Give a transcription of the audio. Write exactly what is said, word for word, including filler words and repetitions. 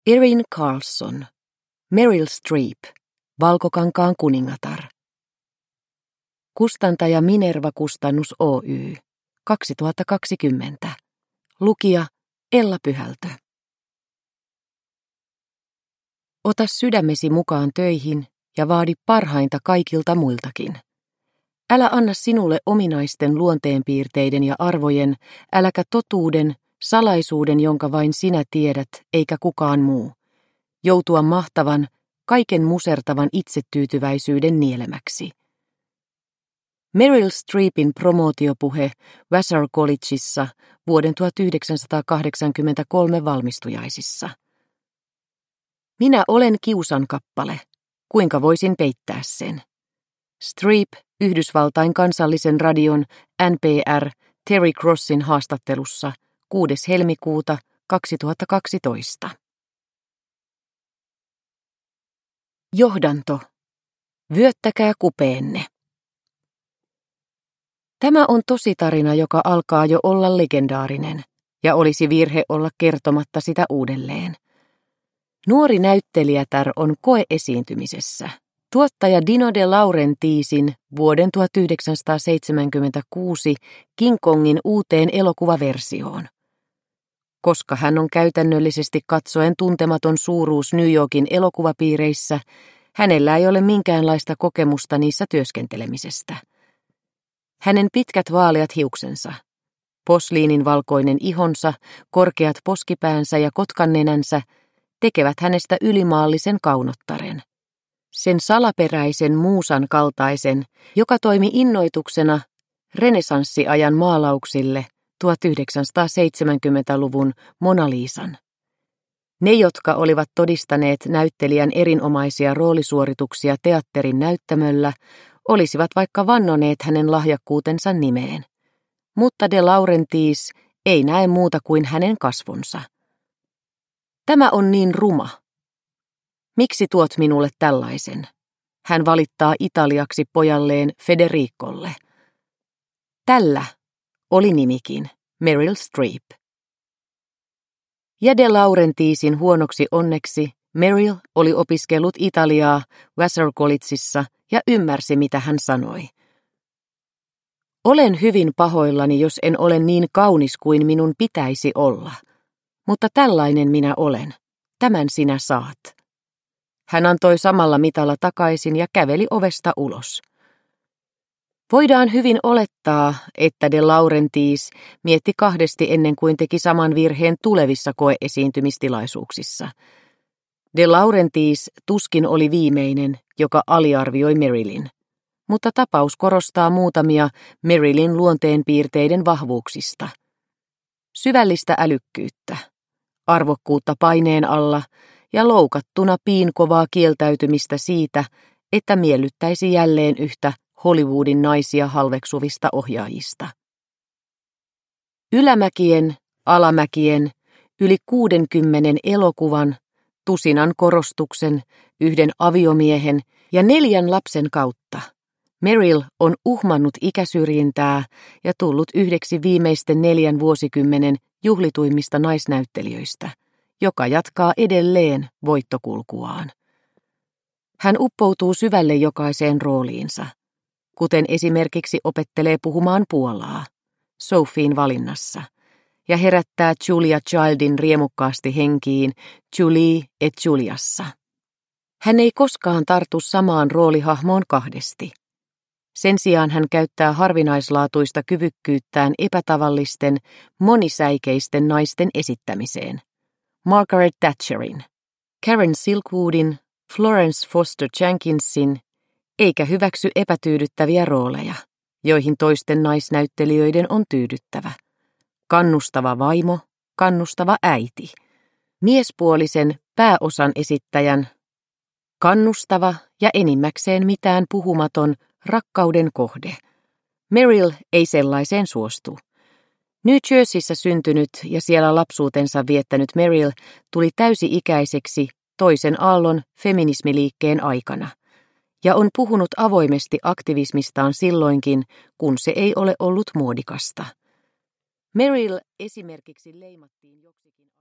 Erin Carlson, Meryl Streep, Valkokankaan kuningatar. Kustantaja Minerva Kustannus Oy, kaksituhattakaksikymmentä. Lukija Ella Pyhältö. Ota sydämesi mukaan töihin ja vaadi parhainta kaikilta muiltakin. Älä anna sinulle ominaisten luonteenpiirteiden ja arvojen, äläkä totuuden, salaisuuden, jonka vain sinä tiedät, eikä kukaan muu, joutua mahtavan, kaiken musertavan itsetyytyväisyyden nielemäksi. Meryl Streepin promootiopuhe Vassar Collegeissa vuoden tuhatyhdeksänsataakahdeksankymmentäkolme valmistujaisissa. Minä olen kiusankappale. Kuinka voisin peittää sen? Streep Yhdysvaltain kansallisen radion N P R Terry Crossin haastattelussa kuudes helmikuuta kaksituhattakaksitoista. Johdanto. Vyöttäkää kupeenne. Tämä on tositarina, joka alkaa jo olla legendaarinen, ja olisi virhe olla kertomatta sitä uudelleen. Nuori näyttelijätär on koeesiintymisessä. Tuottaja Dino De Laurentiisin vuoden tuhatyhdeksänsataaseitsemänkymmentäkuusi King Kongin uuteen elokuvaversioon. Koska hän on käytännöllisesti katsoen tuntematon suuruus New Yorkin elokuvapiireissä, hänellä ei ole minkäänlaista kokemusta niissä työskentelemisestä. Hänen pitkät vaaleat hiuksensa, posliinin valkoinen ihonsa, korkeat poskipäänsä ja kotkannenänsä tekevät hänestä ylimaallisen kaunottaren. Sen salaperäisen muusan kaltaisen, joka toimi innoituksena renessanssiajan maalauksille tuhatyhdeksänsataaseitsemänkymmentäluvun Mona Lisan. Ne, jotka olivat todistaneet näyttelijän erinomaisia roolisuorituksia teatterin näyttämöllä, olisivat vaikka vannoneet hänen lahjakkuutensa nimeen. Mutta De Laurentiis ei näe muuta kuin hänen kasvonsa. Tämä on niin ruma. Miksi tuot minulle tällaisen? Hän valittaa italiaksi pojalleen Federicolle. Tällä oli nimikin Meryl Streep. Ja De Laurentiisin huonoksi onneksi Meryl oli opiskellut Italiaa Vassar Collegeissa ja ymmärsi, mitä hän sanoi. Olen hyvin pahoillani, jos en ole niin kaunis kuin minun pitäisi olla. Mutta tällainen minä olen. Tämän sinä saat. Hän antoi samalla mitalla takaisin ja käveli ovesta ulos. Voidaan hyvin olettaa, että De Laurentiis mietti kahdesti ennen kuin teki saman virheen tulevissa koeesiintymistilaisuuksissa. De Laurentiis tuskin oli viimeinen, joka aliarvioi Merylin, mutta tapaus korostaa muutamia Merylin luonteenpiirteiden vahvuuksista. Syvällistä älykkyyttä, arvokkuutta paineen alla ja loukattuna piinkovaa kieltäytymistä siitä, että miellyttäisi jälleen yhtä Hollywoodin naisia halveksuvista ohjaajista. Ylämäkien, alamäkien, yli kuudenkymmenen elokuvan, tusinan korostuksen, yhden aviomiehen ja neljän lapsen kautta Meryl on uhmannut ikäsyrjintää ja tullut yhdeksi viimeisten neljän vuosikymmenen juhlituimmista naisnäyttelijöistä, joka jatkaa edelleen voittokulkuaan. Hän uppoutuu syvälle jokaiseen rooliinsa, kuten esimerkiksi opettelee puhumaan puolaa, Sophien valinnassa, ja herättää Julia Childin riemukkaasti henkiin Julie et Juliassa. Hän ei koskaan tartu samaan roolihahmoon kahdesti. Sen sijaan hän käyttää harvinaislaatuista kyvykkyyttään epätavallisten, monisäikeisten naisten esittämiseen. Margaret Thatcherin, Karen Silkwoodin, Florence Foster Jenkinsin, eikä hyväksy epätyydyttäviä rooleja, joihin toisten naisnäyttelijöiden on tyydyttävä. Kannustava vaimo, kannustava äiti. Miespuolisen pääosan esittäjän, kannustava ja enimmäkseen mitään puhumaton rakkauden kohde. Meryl ei sellaiseen suostu. New Jerseyssä syntynyt ja siellä lapsuutensa viettänyt Meryl tuli täysi-ikäiseksi toisen aallon feminismiliikkeen aikana ja on puhunut avoimesti aktivismistaan silloinkin, kun se ei ole ollut muodikasta. Meryl esimerkiksi leimattiin joksikin